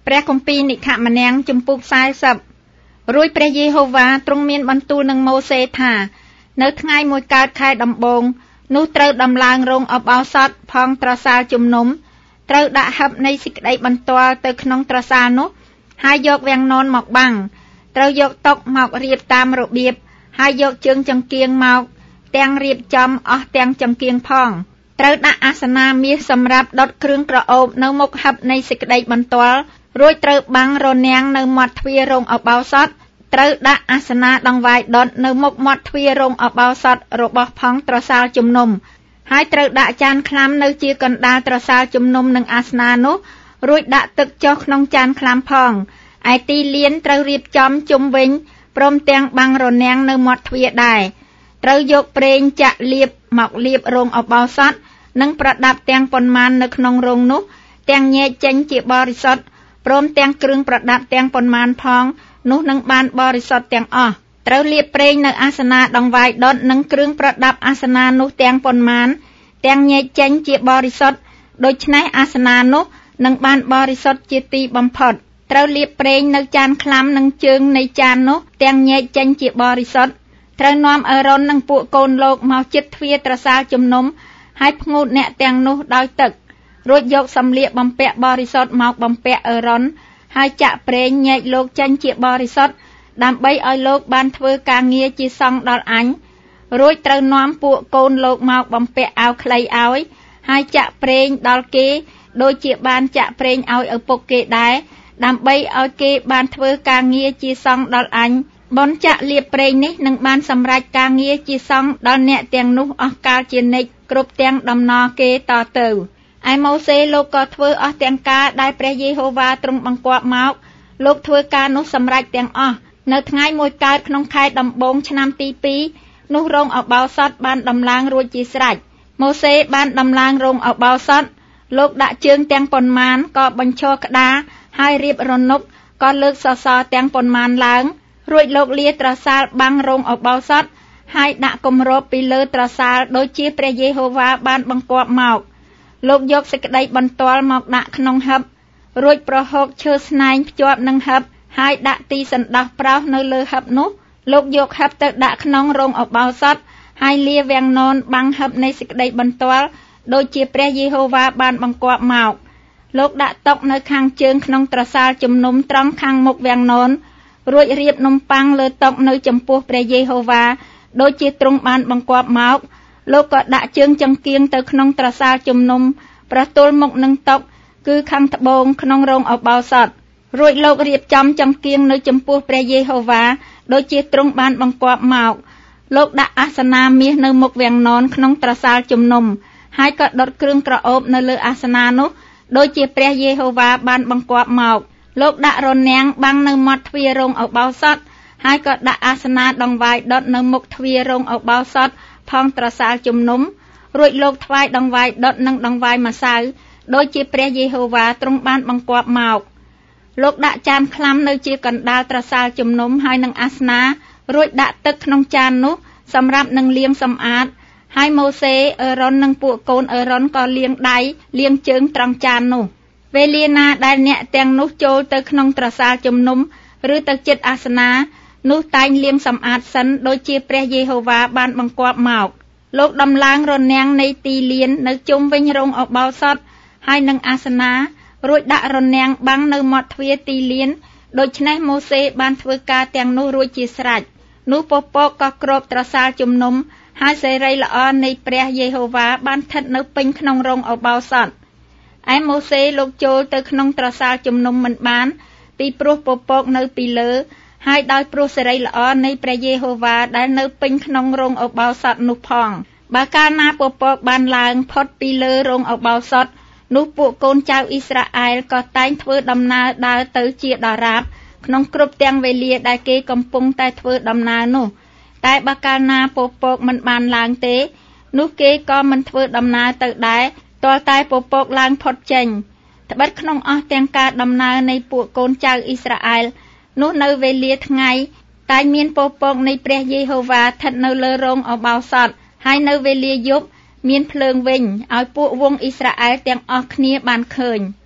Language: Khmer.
ព្រះគម្ពីរនិខម្នាងជំពូក40រួចព្រះយេហូវ៉ាទ្រង់មានបន្ទូលនឹងម៉ូសេថានៅថ្ងៃមួយកើតខែដំបូងនោះត្រូវដំឡើងរោងអបោសថផងត្រសាលជំនុំត្រូវដាក់ហឹបនៃសេចក្តីបន្ទាល់ទៅក្នុងត្រសាលនោះហើយយកវាំងននមកបាំងត្រូវយកតុមករៀបតាមរបៀបហើយយកជើងចង្គៀងមកទាំងរៀបចំអស់ទាំងចង្គៀងផងត្រូវដាក់អាសនាមាសសម្រាប់ដុតគ្រឿងក្រអូបនៅមុខហឹបនៃសេចក្តីបន្ទាល់រួចត្រូវបាំងរនាំងនៅមាត់ទ្វាររោងអបោសថត្រូវដាក់អាសនាដង្វាយដុតនៅមុខមាត់ទ្វាររោងអបោសថរបស់ផងត្រសាលជំនុំហើយត្រូវដាក់ចានខ្លាំនៅជាកណ្ដាលត្រសាលជំនុំនឹងអាសនានោះរួចដាក់ទឹកចុះក្នុងចានខ្លាំផងឯទីលានត្រូវរៀបចំជុំវិញព្រមទាំងបាំងរនាំងនៅមាត់ទ្វារដែរត្រូវយកប្រេងចាក់លាបមកលាបរោងអបោសថនិងប្រដាប់ទាំងប៉ុន្មាននៅក្នុងរោងនោះទាំងញែកចេញជាបរិសុទ្ធព្រមទាំងគ្រឿងប្រដាប់ទាំងប៉ុន្មានផងនោះនឹងបានបរិសុទ្ធទាំងអស់ត្រូវលាបប្រេងនៅអាសនាដង្វាយដុតនិងគ្រឿងប្រដាប់អាសនានោះទាំងប៉ុន្មានទាំងញែកចេញជាបរិសុទ្ធដូច្នេះអាសនានោះនឹងបានបរិសុទ្ធជាទីបំផុតត្រូវលាបប្រេងនៅចានខ្លាំនិងជើងនៃចាននោះទាំងញែកចេញជាបរិសុទ្ធត្រូវនាំអេរ៉ុននិងពួកកូនលោកមកជិតទ្វារត្រសាលជំនុំហើយផ្ងូតអ្នកទាំងនោះដោយទឹករួចយកសម្លៀកបំពាក់បរិសុទ្ធមកបំពាក់អេរ៉ុនហើយចាក់ប្រេងញែកលោកចេញជាបរិសុទ្ធដើម្បីឲ្យលោកបានធ្វើការងារជាសង្ឃដល់អញរួចត្រូវនាំពួកកូនលោកមកបំពាក់អាវខ្លីឲ្យហើយចាក់ប្រេងដល់គេដូចជាបានចាក់ប្រេងឲ្យឪពុកគេដែរដើម្បីឲ្យគេបានធ្វើការងារជាសង្ឃដល់អញបនចាក់លាបប្រេងនេះនឹងបានសម្រេចការងារជាសង្ឃដល់អ្នកទាំងនោះអស់កាលជានិច្ចគ្រប់ទាំងដំណរគេតទៅឯម៉ូសេលោកក៏ធ្វើអស់ទាំងការដែលព្រះយេហូវ៉ាទ្រង់បង្គាប់មកលោកធ្វើការនោះសម្រេចទាំងអស់នៅថ្ងៃមួយកើតក្នុងខែដំបូងឆ្នាំទី2នោះរោងអបោសថបានដំឡើងរួចជាស្រេចម៉ូសេបានដំឡើងរោងអបោសថលោកដាក់ជើងទាំងប៉ុន្មានក៏បញ្ឈរក្តារហើយរៀបរនុកក៏លើកសសរទាំងប៉ុន្មានឡើងរួចលោកលាត្រសាលបាំងរោងអបោសថហើយដាក់គម្របពីលើត្រសាលដូចជាព្រះយេហូវ៉ាបានបង្គាប់មកលោកយកសេចក្តីបន្ទាល់មកដាក់ក្នុងហឹបរួចប្រហូកឈើស្នែងភ្ជាប់នឹងហឹបហើយដាក់ទីសណ្ដោះប្រោសនៅលើហឹបនោះលោកយកហឹបទៅដាក់ក្នុងរោងអបោសថហើយលាវាំងននបាំងហឹបនៃសេចក្តីបន្ទាល់ដូចជាព្រះយេហូវ៉ាបានបង្គាប់មកលោកដាក់តុនៅខាងជើងក្នុងត្រសាលជំនុំត្រង់ខាងមុខវាំងននរួចរៀបនំប៉័ងលើតុនៅចំពោះព្រះយេហូវ៉ាដូចជាទ្រង់បានបង្គាប់មកលោកក៏ដាក់ជើងចង្គៀងទៅក្នុងត្រសាលជំនុំប្រទល់មុខនឹងតុគឺខាងត្បូងក្នុងរោងអបោសថរួចលោករៀបចំចង្គៀងនៅចំពោះព្រះយេហូវ៉ាដូចជាទ្រង់បានបង្គាប់មកលោកដាក់អាសនាមាសនៅមុខវាំងននក្នុងត្រសាលជំនុំហើយក៏ដុតគ្រឿងក្រអូបនៅលើអាសនានោះដូចជាព្រះយេហូវ៉ាបានបង្គាប់មកលោកដាក់រនាំងបាំងនៅមាត់ទ្វាររោងអបោសថហើយក៏ដាក់អាសនាដង្វាយដុតនៅមុខទ្វាររោងអបោសថផងត្រសាលជំនុំរួចលោកថ្វាយដង្វាយដុតនិងដង្វាយម្សៅដូចជាព្រះយេហូវ៉ាទ្រង់បានបង្គាប់មកលោកដាក់ចានខ្លាំនៅជាកណ្ដាលត្រសាលជំនុំហើយនឹងអាសនារួចដាក់ទឹកក្នុងចាននោះសម្រាប់នឹងលាងសម្អាតហើយម៉ូសេអេរ៉ុននិងពួកកូនអេរ៉ុនក៏លាងដៃលាងជើងត្រង់ចាននោះវេលាណាដែលអ្នកទាំងនោះចូលទៅក្នុងត្រសាលជំនុំឬទៅជិតអាសនានោះតែងលាងសម្អាតសិនដូចជាព្រះយេហូវ៉ាបានបង្គាប់មកលោកដំឡើងរនាំងនៃទីលាននៅជុំវិញរោងអបោសថហើយនឹងអាសនារួចដាក់រនាំងបាំងនៅមាត់ទ្វារទីលានដូច្នេះម៉ូសេបានធ្វើការទាំងនោះរួចជាស្រេចនោះពពកក៏គ្របត្រសាលជំនុំហើយសេរីល្អនៃព្រះយេហូវ៉ាបានស្ថិតនៅពេញក្នុងរោងអបោសថឯម៉ូសេលោកចូលទៅក្នុងត្រសាលជំនុំមិនបានពីព្រោះពពកនៅពីលើហើយដោយព្រោះសេរីល្អនៃព្រះយេហូវ៉ាដែលនៅពេញក្នុងរោងអបោសថនោះផងបើកាលណាពពកបានឡើងផុតពីលើរោងអបោសថនោះពួកកូនចៅអ៊ីស្រាអែលក៏តែងធ្វើដំណើរដើរទៅជាដរាបក្នុងគ្រប់ទាំងវេលាដែលគេកំពុងតែធ្វើដំណើរនោះតែបើកាលណាពពកមិនបានឡើងទេនោះគេក៏មិនធ្វើដំណើរទៅដែរទាល់តែពពកឡើងផុតចេញត្បិតក្នុងអស់ទាំងការដំណើរនៃពួកកូនចៅអ៊ីស្រាអែលនោះនៅវេលាថ្ងៃតែមានពពកនៃព្រះយេហូវ៉ាស្ថិតនៅលើរោងអបោសថហើយនៅវេលាយប់មានភ្លើងវិញឲ្យពួកវង្សអ៊ីស្រាអែលទាំងអស់គ្នាបានឃើញ